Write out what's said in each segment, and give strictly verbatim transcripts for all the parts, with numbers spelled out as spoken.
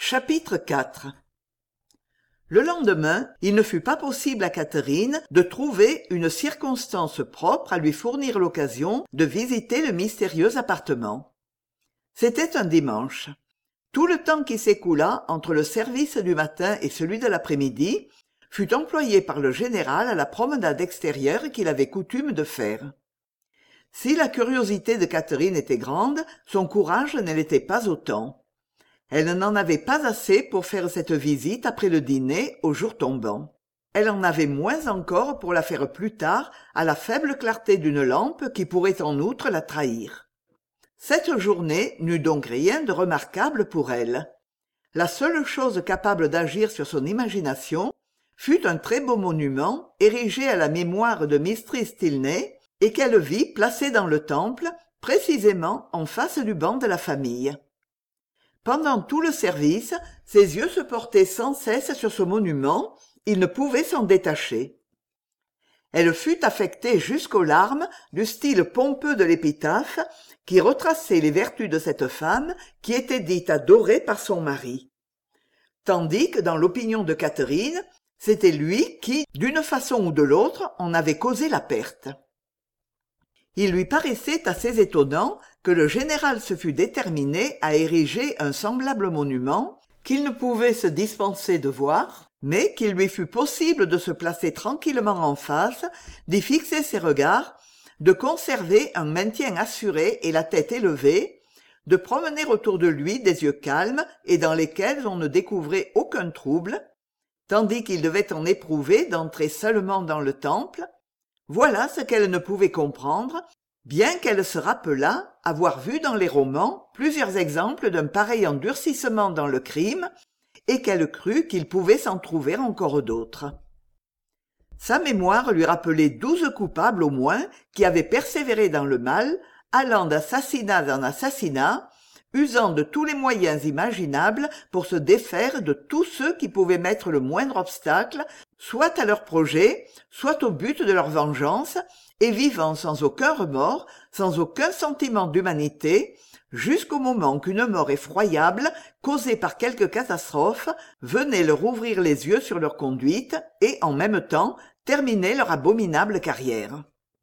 Chapitre quatre. Le lendemain, il ne fut pas possible à Catherine de trouver une circonstance propre à lui fournir l'occasion de visiter le mystérieux appartement. C'était un dimanche. Tout le temps qui s'écoula entre le service du matin et celui de l'après-midi fut employé par le général à la promenade extérieure qu'il avait coutume de faire. Si la curiosité de Catherine était grande, son courage ne l'était pas autant. Elle n'en avait pas assez pour faire cette visite après le dîner au jour tombant. Elle en avait moins encore pour la faire plus tard à la faible clarté d'une lampe qui pourrait en outre la trahir. Cette journée n'eut donc rien de remarquable pour elle. La seule chose capable d'agir sur son imagination fut un très beau monument érigé à la mémoire de mistress Tilney et qu'elle vit placé dans le temple, précisément en face du banc de la famille. Pendant tout le service, ses yeux se portaient sans cesse sur ce monument, il ne pouvait s'en détacher. Elle fut affectée jusqu'aux larmes du style pompeux de l'épitaphe qui retraçait les vertus de cette femme qui était dite adorée par son mari. Tandis que dans l'opinion de Catherine, c'était lui qui, d'une façon ou de l'autre, en avait causé la perte. Il lui paraissait assez étonnant que le général se fût déterminé à ériger un semblable monument qu'il ne pouvait se dispenser de voir, mais qu'il lui fût possible de se placer tranquillement en face, d'y fixer ses regards, de conserver un maintien assuré et la tête élevée, de promener autour de lui des yeux calmes et dans lesquels on ne découvrait aucun trouble, tandis qu'il devait en éprouver d'entrer seulement dans le temple. Voilà ce qu'elle ne pouvait comprendre, bien qu'elle se rappelât avoir vu dans les romans plusieurs exemples d'un pareil endurcissement dans le crime, et qu'elle crut qu'il pouvait s'en trouver encore d'autres. Sa mémoire lui rappelait douze coupables au moins qui avaient persévéré dans le mal, allant d'assassinat en assassinat, usant de tous les moyens imaginables pour se défaire de tous ceux qui pouvaient mettre le moindre obstacle, soit à leur projet, soit au but de leur vengeance, et vivant sans aucun remords, sans aucun sentiment d'humanité, jusqu'au moment qu'une mort effroyable, causée par quelque catastrophe, venait leur ouvrir les yeux sur leur conduite et, en même temps, terminer leur abominable carrière.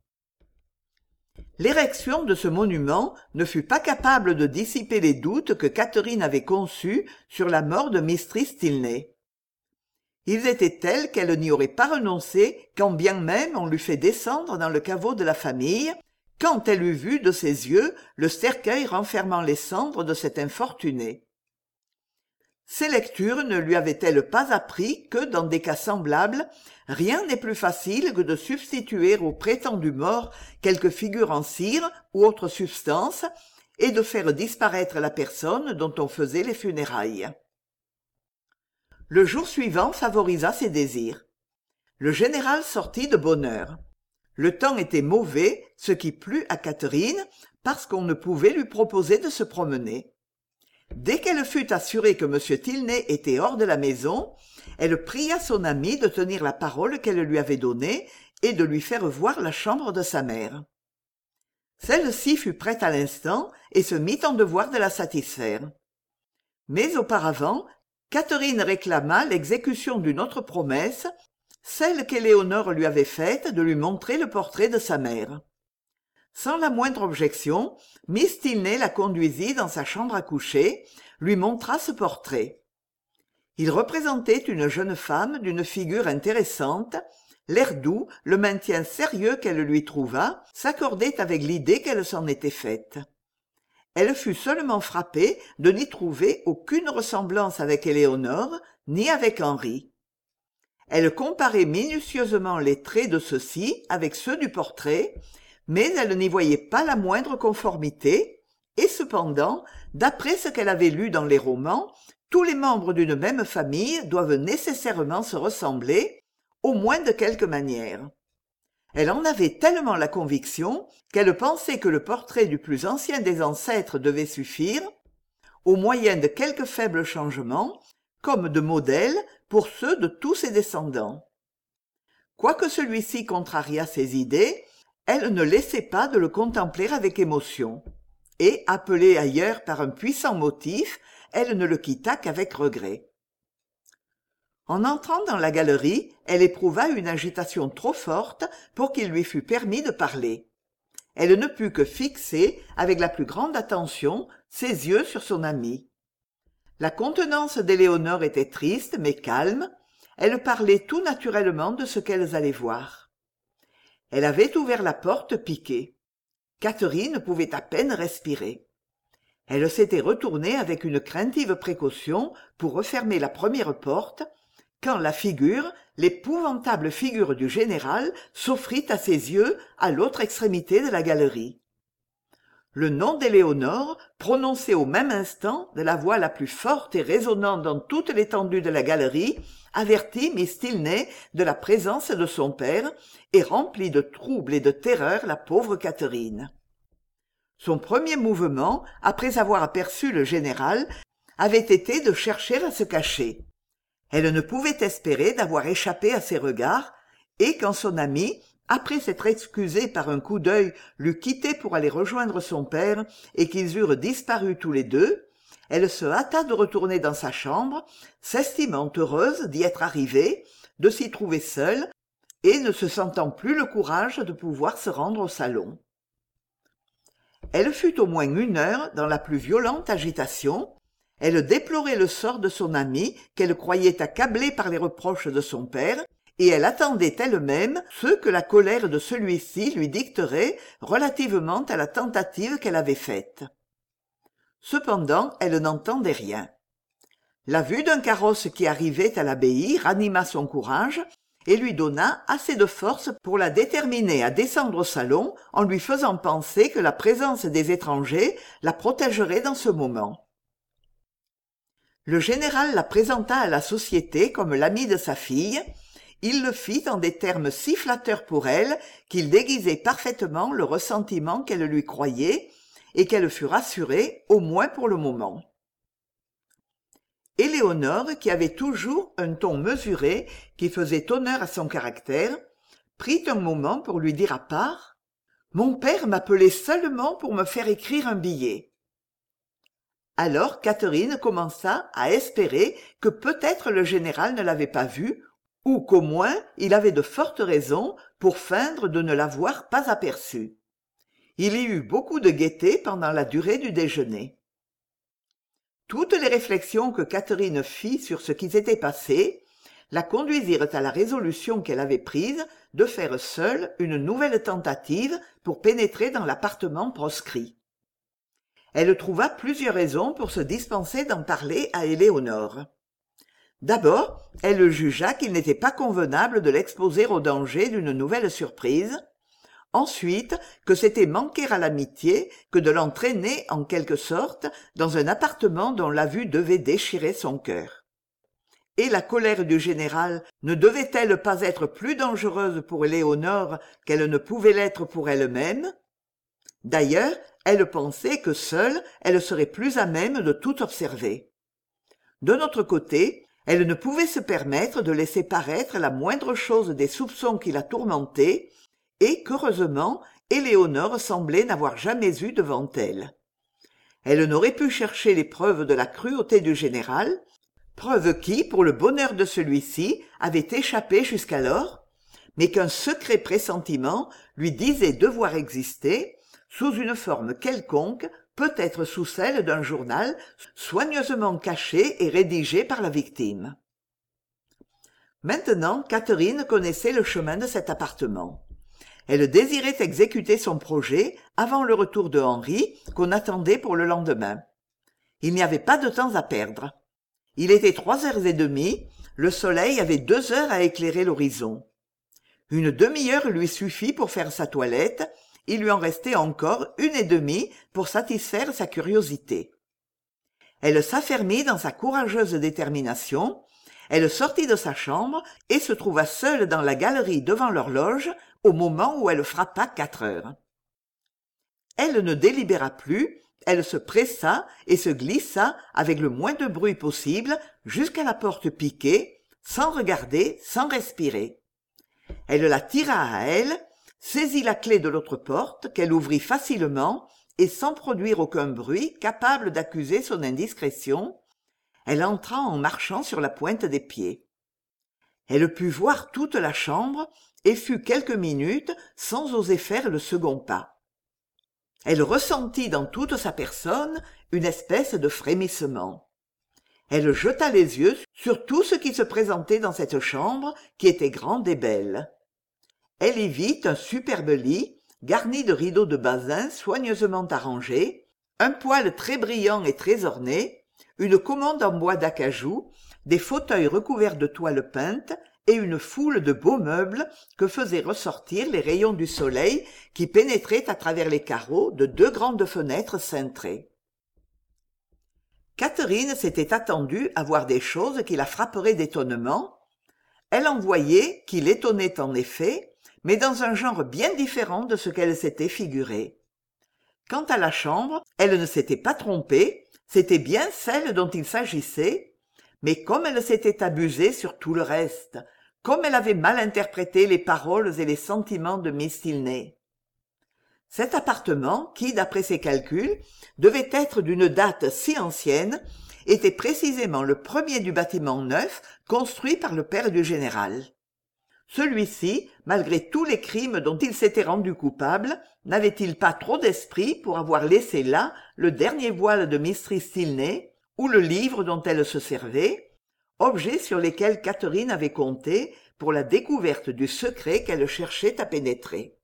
L'érection de ce monument ne fut pas capable de dissiper les doutes que Catherine avait conçus sur la mort de mistress Tilney. Ils étaient tels qu'elle n'y aurait pas renoncé quand bien même on l'eût fait descendre dans le caveau de la famille, quand elle eut vu de ses yeux le cercueil renfermant les cendres de cet infortuné. Ces lectures ne lui avaient-elles pas appris que, dans des cas semblables, rien n'est plus facile que de substituer au prétendu mort quelque figure en cire ou autre substance, et de faire disparaître la personne dont on faisait les funérailles. Le jour suivant favorisa ses désirs. Le général sortit de bonne heure. Le temps était mauvais, ce qui plut à Catherine, parce qu'on ne pouvait lui proposer de se promener. Dès qu'elle fut assurée que M. Tilney était hors de la maison, elle pria son amie de tenir la parole qu'elle lui avait donnée et de lui faire voir la chambre de sa mère. Celle-ci fut prête à l'instant et se mit en devoir de la satisfaire. Mais auparavant, Catherine réclama l'exécution d'une autre promesse, celle qu'Éléonore lui avait faite de lui montrer le portrait de sa mère. Sans la moindre objection, miss Tilney la conduisit dans sa chambre à coucher, lui montra ce portrait. Il représentait une jeune femme d'une figure intéressante, l'air doux, le maintien sérieux qu'elle lui trouva, s'accordaient avec l'idée qu'elle s'en était faite. Elle fut seulement frappée de n'y trouver aucune ressemblance avec Éléonore, ni avec Henri. Elle comparait minutieusement les traits de ceux-ci avec ceux du portrait, mais elle n'y voyait pas la moindre conformité, et cependant, d'après ce qu'elle avait lu dans les romans, tous les membres d'une même famille doivent nécessairement se ressembler, au moins de quelque manière. Elle en avait tellement la conviction qu'elle pensait que le portrait du plus ancien des ancêtres devait suffire, au moyen de quelques faibles changements, comme de modèle pour ceux de tous ses descendants. Quoique celui-ci contrariât ses idées, elle ne laissait pas de le contempler avec émotion, et, appelée ailleurs par un puissant motif, elle ne le quitta qu'avec regret. En entrant dans la galerie, elle éprouva une agitation trop forte pour qu'il lui fût permis de parler. Elle ne put que fixer, avec la plus grande attention, ses yeux sur son amie. La contenance d'éléonore était triste mais calme. Elle parlait tout naturellement de ce qu'elles allaient voir. Elle avait ouvert la porte piquée. Catherine pouvait à peine respirer. Elle s'était retournée avec une craintive précaution pour refermer la première porte, quand la figure, l'épouvantable figure du général, s'offrit à ses yeux à l'autre extrémité de la galerie. Le nom d'éléonore, prononcé au même instant de la voix la plus forte et résonnante dans toute l'étendue de la galerie, avertit miss Tilney de la présence de son père et remplit de trouble et de terreur la pauvre Catherine. Son premier mouvement, après avoir aperçu le général, avait été de chercher à se cacher. Elle ne pouvait espérer d'avoir échappé à ses regards, et quand son amie, après s'être excusée par un coup d'œil, l'eut quitté pour aller rejoindre son père et qu'ils eurent disparu tous les deux, elle se hâta de retourner dans sa chambre, s'estimant heureuse d'y être arrivée, de s'y trouver seule, et ne se sentant plus le courage de pouvoir se rendre au salon. Elle fut au moins une heure dans la plus violente agitation. Elle déplorait le sort de son amie qu'elle croyait accablée par les reproches de son père, et elle attendait elle-même ce que la colère de celui-ci lui dicterait relativement à la tentative qu'elle avait faite. Cependant, elle n'entendait rien. La vue d'un carrosse qui arrivait à l'abbaye ranima son courage et lui donna assez de force pour la déterminer à descendre au salon en lui faisant penser que la présence des étrangers la protégerait dans ce moment. Le général la présenta à la société comme l'ami de sa fille. Il le fit en des termes si flatteurs pour elle qu'il déguisait parfaitement le ressentiment qu'elle lui croyait et qu'elle fut rassurée, au moins pour le moment. Éléonore, qui avait toujours un ton mesuré qui faisait honneur à son caractère, prit un moment pour lui dire à part « Mon père m'appelait seulement pour me faire écrire un billet. » Alors Catherine commença à espérer que peut-être le général ne l'avait pas vue, ou qu'au moins il avait de fortes raisons pour feindre de ne l'avoir pas aperçue. Il y eut beaucoup de gaieté pendant la durée du déjeuner. Toutes les réflexions que Catherine fit sur ce qui s'était passé la conduisirent à la résolution qu'elle avait prise de faire seule une nouvelle tentative pour pénétrer dans l'appartement proscrit. Elle trouva plusieurs raisons pour se dispenser d'en parler à Éléonore. D'abord, elle jugea qu'il n'était pas convenable de l'exposer au danger d'une nouvelle surprise. Ensuite, que c'était manquer à l'amitié que de l'entraîner en quelque sorte dans un appartement dont la vue devait déchirer son cœur. Et la colère du général ne devait-elle pas être plus dangereuse pour Éléonore qu'elle ne pouvait l'être pour elle-même? D'ailleurs, elle pensait que seule elle serait plus à même de tout observer. De notre côté, elle ne pouvait se permettre de laisser paraître la moindre chose des soupçons qui la tourmentaient, et qu'heureusement Éléonore semblait n'avoir jamais eu devant elle. Elle n'aurait pu chercher les preuves de la cruauté du général, preuves qui, pour le bonheur de celui-ci, avaient échappé jusqu'alors, mais qu'un secret pressentiment lui disait devoir exister, sous une forme quelconque, peut-être sous celle d'un journal soigneusement caché et rédigé par la victime. Maintenant, Catherine connaissait le chemin de cet appartement. Elle désirait exécuter son projet avant le retour de Henri, qu'on attendait pour le lendemain. Il n'y avait pas de temps à perdre. Il était trois heures et demie, le soleil avait deux heures à éclairer l'horizon. Une demi-heure lui suffit pour faire sa toilette, il lui en restait encore une et demie pour satisfaire sa curiosité. Elle s'affermit dans sa courageuse détermination, elle sortit de sa chambre et se trouva seule dans la galerie devant l'horloge au moment où elle frappa quatre heures. Elle ne délibéra plus, elle se pressa et se glissa avec le moins de bruit possible jusqu'à la porte piquée, sans regarder, sans respirer. Elle la tira à elle, saisit la clef de l'autre porte qu'elle ouvrit facilement et sans produire aucun bruit capable d'accuser son indiscrétion, Elle entra en marchant sur la pointe des pieds. Elle put voir toute la chambre et fut quelques minutes sans oser faire le second pas. Elle ressentit dans toute sa personne une espèce de frémissement. Elle jeta les yeux sur tout ce qui se présentait dans cette chambre qui était grande et belle. Elle y vit un superbe lit, garni de rideaux de basin soigneusement arrangés, un poêle très brillant et très orné, une commode en bois d'acajou, des fauteuils recouverts de toile peinte et une foule de beaux meubles que faisaient ressortir les rayons du soleil qui pénétraient à travers les carreaux de deux grandes fenêtres cintrées. Catherine s'était attendue à voir des choses qui la frapperaient d'étonnement. Elle en voyait qui l'étonnaient en effet, mais dans un genre bien différent de ce qu'elle s'était figuré. Quant à la chambre, elle ne s'était pas trompée, c'était bien celle dont il s'agissait, mais comme elle s'était abusée sur tout le reste, comme elle avait mal interprété les paroles et les sentiments de Miss Tilney. Cet appartement, qui, d'après ses calculs, devait être d'une date si ancienne, était précisément le premier du bâtiment neuf construit par le père du général. Celui-ci, malgré tous les crimes dont il s'était rendu coupable, n'avait-il pas trop d'esprit pour avoir laissé là le dernier voile de mistress Tilney ou le livre dont elle se servait, objets sur lesquels Catherine avait compté pour la découverte du secret qu'elle cherchait à pénétrer.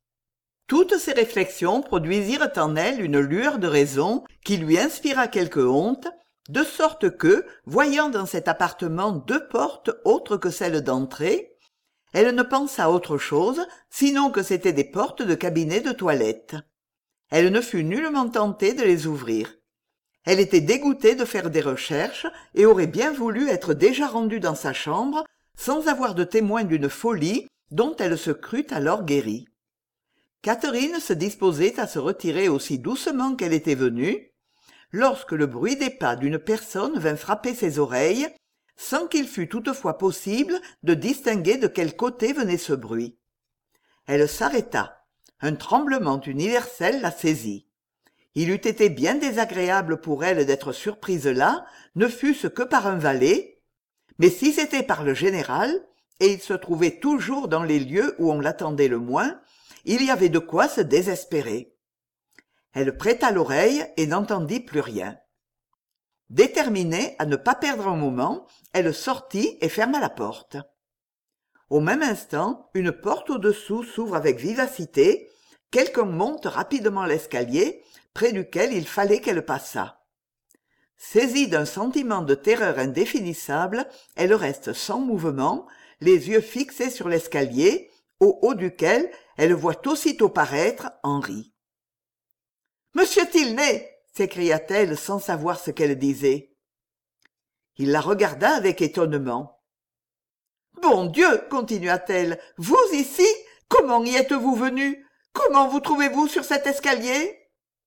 Toutes ces réflexions produisirent en elle une lueur de raison qui lui inspira quelque honte, de sorte que, voyant dans cet appartement deux portes autres que celles d'entrée, elle ne pensa à autre chose, sinon que c'étaient des portes de cabinet de toilette. Elle ne fut nullement tentée de les ouvrir. Elle était dégoûtée de faire des recherches et aurait bien voulu être déjà rendue dans sa chambre sans avoir de témoin d'une folie dont elle se crut alors guérie. Catherine se disposait à se retirer aussi doucement qu'elle était venue, lorsque le bruit des pas d'une personne vint frapper ses oreilles, sans qu'il fût toutefois possible de distinguer de quel côté venait ce bruit. Elle s'arrêta. Un tremblement universel la saisit. Il eût été bien désagréable pour elle d'être surprise là, ne fût-ce que par un valet, mais si c'était par le général, et il se trouvait toujours dans les lieux où on l'attendait le moins, il y avait de quoi se désespérer. Elle prêta l'oreille et n'entendit plus rien. Déterminée à ne pas perdre un moment, elle sortit et ferma la porte. Au même instant, une porte au-dessous s'ouvre avec vivacité, quelqu'un monte rapidement l'escalier, près duquel il fallait qu'elle passât. Saisie d'un sentiment de terreur indéfinissable, elle reste sans mouvement, les yeux fixés sur l'escalier, au haut duquel elle voit aussitôt paraître Henri. « Monsieur Tilney !» s'écria-t-elle sans savoir ce qu'elle disait. Il la regarda avec étonnement. « Bon Dieu !» continua-t-elle. « Vous ici ? Comment y êtes-vous venu ? Comment vous trouvez-vous sur cet escalier ?»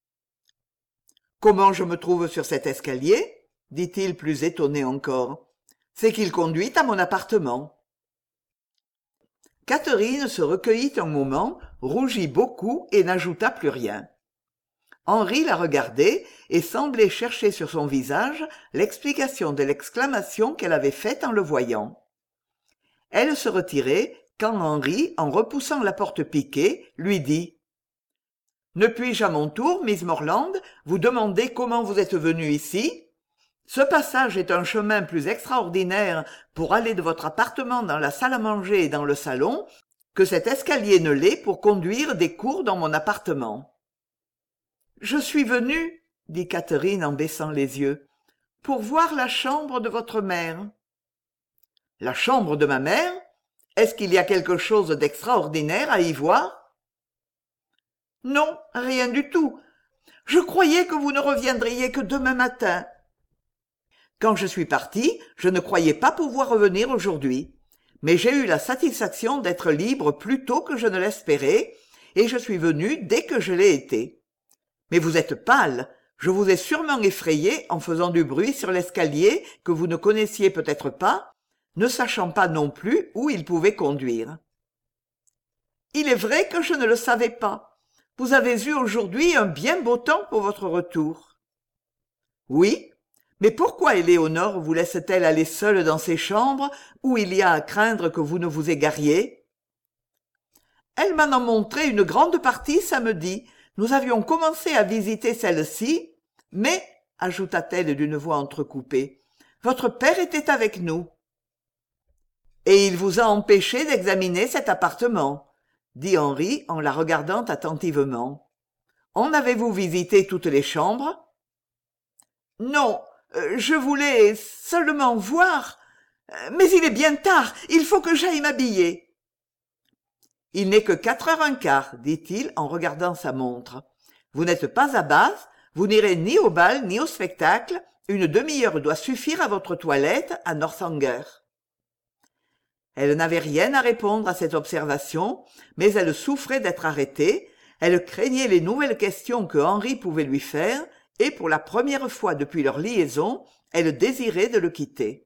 « Comment je me trouve sur cet escalier ?» dit-il plus étonné encore. « C'est qu'il conduit à mon appartement. » Catherine se recueillit un moment, rougit beaucoup et n'ajouta plus rien. Henri la regardait et semblait chercher sur son visage l'explication de l'exclamation qu'elle avait faite en le voyant. Elle se retirait quand Henri, en repoussant la porte piquée, lui dit « Ne puis-je à mon tour, Miss Morland, vous demander comment vous êtes venue ici ? Ce passage est un chemin plus extraordinaire pour aller de votre appartement dans la salle à manger et dans le salon que cet escalier ne l'est pour conduire des cours dans mon appartement. » « Je suis venue, dit Catherine en baissant les yeux, pour voir la chambre de votre mère. »« La chambre de ma mère ? Est-ce qu'il y a quelque chose d'extraordinaire à y voir ?»« Non, rien du tout. Je croyais que vous ne reviendriez que demain matin. » Quand je suis partie, je ne croyais pas pouvoir revenir aujourd'hui. Mais j'ai eu la satisfaction d'être libre plus tôt que je ne l'espérais, et je suis venue dès que je l'ai été. Mais vous êtes pâle. Je vous ai sûrement effrayé en faisant du bruit sur l'escalier que vous ne connaissiez peut-être pas, ne sachant pas non plus où il pouvait conduire. Il est vrai que je ne le savais pas. Vous avez eu aujourd'hui un bien beau temps pour votre retour. Oui, Mais pourquoi Éléonore vous laisse-t-elle aller seule dans ses chambres où il y a à craindre que vous ne vous égariez? Elle m'en a montré une grande partie samedi. Nous avions commencé à visiter celle-ci, mais, ajouta-t-elle d'une voix entrecoupée, votre père était avec nous. Et il vous a empêché d'examiner cet appartement, dit Henri en la regardant attentivement. En avez-vous visité toutes les chambres? Non, euh, je voulais seulement voir. Mais il est bien tard, il faut que j'aille m'habiller. Il n'est que quatre heures un quart, dit-il en regardant sa montre. Vous n'êtes pas à Bath, vous n'irez ni au bal ni au spectacle, une demi-heure doit suffire à votre toilette à Northanger. Elle n'avait rien à répondre à cette observation, mais elle souffrait d'être arrêtée, elle craignait les nouvelles questions que Henri pouvait lui faire, et pour la première fois depuis leur liaison, elle désirait de le quitter.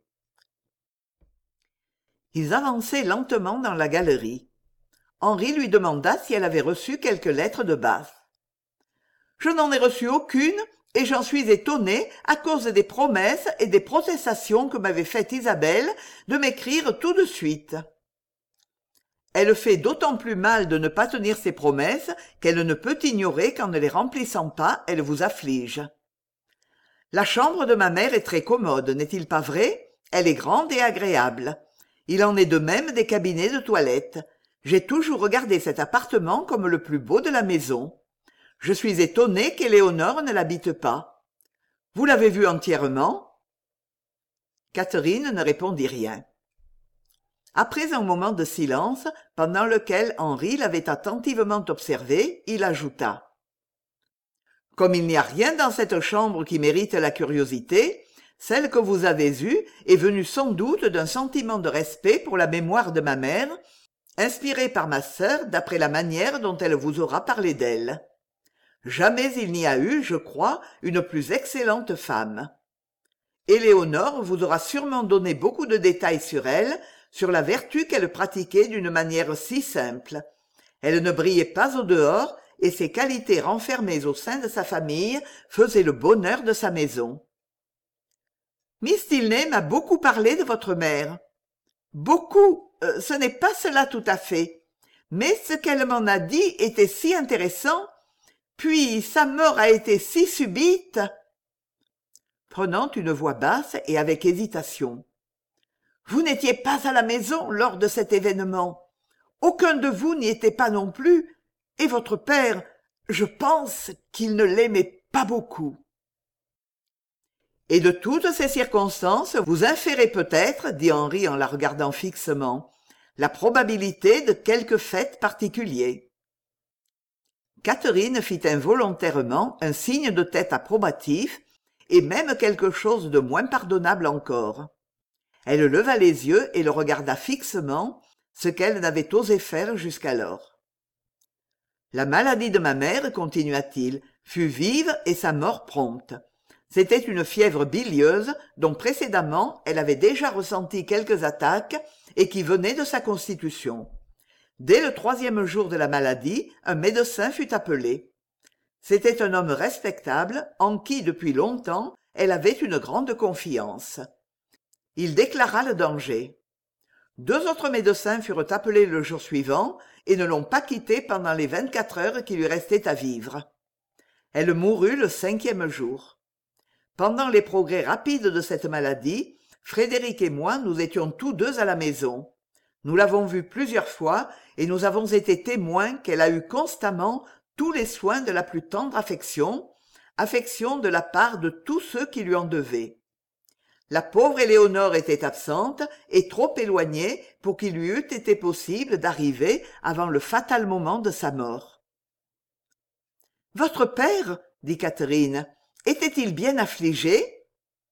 Ils avançaient lentement dans la galerie. Henri lui demanda si elle avait reçu quelques lettres de Bath. « Je n'en ai reçu aucune, et j'en suis étonné à cause des promesses et des protestations que m'avait faites Isabelle de m'écrire tout de suite. Elle fait d'autant plus mal de ne pas tenir ses promesses qu'elle ne peut ignorer qu'en ne les remplissant pas, elle vous afflige. La chambre de ma mère est très commode, n'est-il pas vrai? Elle est grande et agréable. Il en est de même des cabinets de toilette. J'ai toujours regardé cet appartement comme le plus beau de la maison. Je suis étonné qu'Éléonore ne l'habite pas. Vous l'avez vue entièrement? » Catherine ne répondit rien. Après un moment de silence, pendant lequel Henri l'avait attentivement observé, il ajouta. « Comme il n'y a rien dans cette chambre qui mérite la curiosité, celle que vous avez eue est venue sans doute d'un sentiment de respect pour la mémoire de ma mère, inspiré par ma sœur d'après la manière dont elle vous aura parlé d'elle. Jamais il n'y a eu, je crois, une plus excellente femme. Éléonore vous aura sûrement donné beaucoup de détails sur elle, sur la vertu qu'elle pratiquait d'une manière si simple. Elle ne brillait pas au dehors, et ses qualités renfermées au sein de sa famille faisaient le bonheur de sa maison. Miss Tilney m'a beaucoup parlé de votre mère. Beaucoup, euh, ce n'est pas cela tout à fait. Mais ce qu'elle m'en a dit était si intéressant. Puis sa mort a été si subite. Prenant une voix basse et avec hésitation. Vous n'étiez pas à la maison lors de cet événement. Aucun de vous n'y était pas non plus. Et votre père, je pense qu'il ne l'aimait pas beaucoup. Et de toutes ces circonstances, vous inférez peut-être, dit Henri en la regardant fixement, la probabilité de quelque fait particulier. Catherine fit involontairement un signe de tête approbatif, et même quelque chose de moins pardonnable encore. Elle leva les yeux et le regarda fixement, ce qu'elle n'avait osé faire jusqu'alors. La maladie de ma mère, continua-t-il, fut vive et sa mort prompte. C'était une fièvre bilieuse dont précédemment elle avait déjà ressenti quelques attaques et qui venait de sa constitution. Dès le troisième jour de la maladie, un médecin fut appelé. C'était un homme respectable en qui, depuis longtemps, elle avait une grande confiance. Il déclara le danger. Deux autres médecins furent appelés le jour suivant et ne l'ont pas quittée pendant les vingt-quatre heures qui lui restaient à vivre. Elle mourut le cinquième jour. Pendant les progrès rapides de cette maladie, Frédéric et moi nous étions tous deux à la maison. Nous l'avons vue plusieurs fois et nous avons été témoins qu'elle a eu constamment tous les soins de la plus tendre affection, affection de la part de tous ceux qui lui en devaient. La pauvre Éléonore était absente et trop éloignée pour qu'il lui eût été possible d'arriver avant le fatal moment de sa mort. « Votre père, dit Catherine, était-il bien affligé? »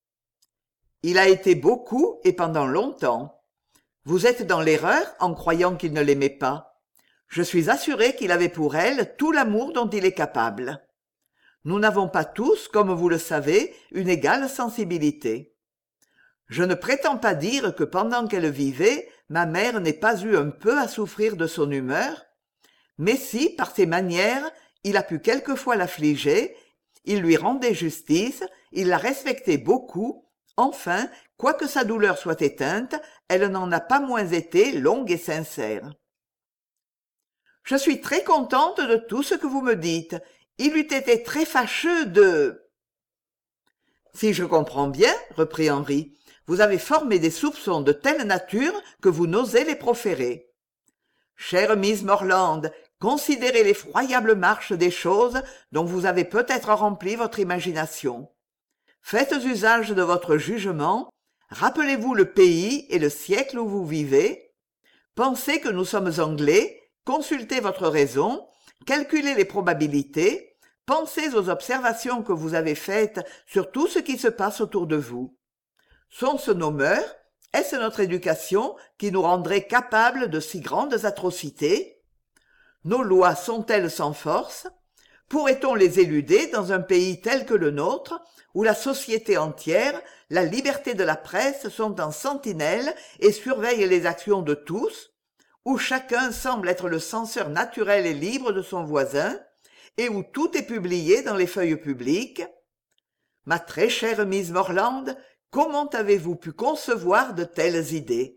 « Il a été beaucoup et pendant longtemps. Vous êtes dans l'erreur en croyant qu'il ne l'aimait pas. Je suis assuré qu'il avait pour elle tout l'amour dont il est capable. Nous n'avons pas tous, comme vous le savez, une égale sensibilité. Je ne prétends pas dire que pendant qu'elle vivait, ma mère n'ait pas eu un peu à souffrir de son humeur, mais si, par ses manières, il a pu quelquefois l'affliger, il lui rendait justice il la respectait beaucoup. Enfin, quoique sa douleur soit éteinte, elle n'en a pas moins été longue et sincère. « Je suis très contente de tout ce que vous me dites. Il eût été très fâcheux de... » Si je comprends bien, reprit Henri, vous avez formé des soupçons de telle nature que vous n'osez les proférer. Chère Miss Morland, considérez l'effroyable marche des choses dont vous avez peut-être rempli votre imagination. Faites usage de votre jugement, rappelez-vous le pays et le siècle où vous vivez. Pensez que nous sommes anglais, consultez votre raison, calculez les probabilités, pensez aux observations que vous avez faites sur tout ce qui se passe autour de vous. Sont-ce nos mœurs? Est-ce notre éducation qui nous rendrait capables de si grandes atrocités? Nos lois sont-elles sans force? Pourrait-on les éluder dans un pays tel que le nôtre, où la société entière, la liberté de la presse sont en sentinelle et surveillent les actions de tous, où chacun semble être le censeur naturel et libre de son voisin, et où tout est publié dans les feuilles publiques? Ma très chère Miss Morland, comment avez-vous pu concevoir de telles idées?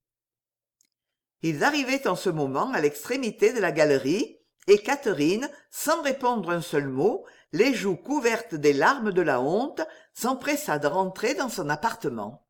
Ils arrivaient en ce moment à l'extrémité de la galerie, et Catherine, sans répondre un seul mot, les joues couvertes des larmes de la honte, s'empressa de rentrer dans son appartement.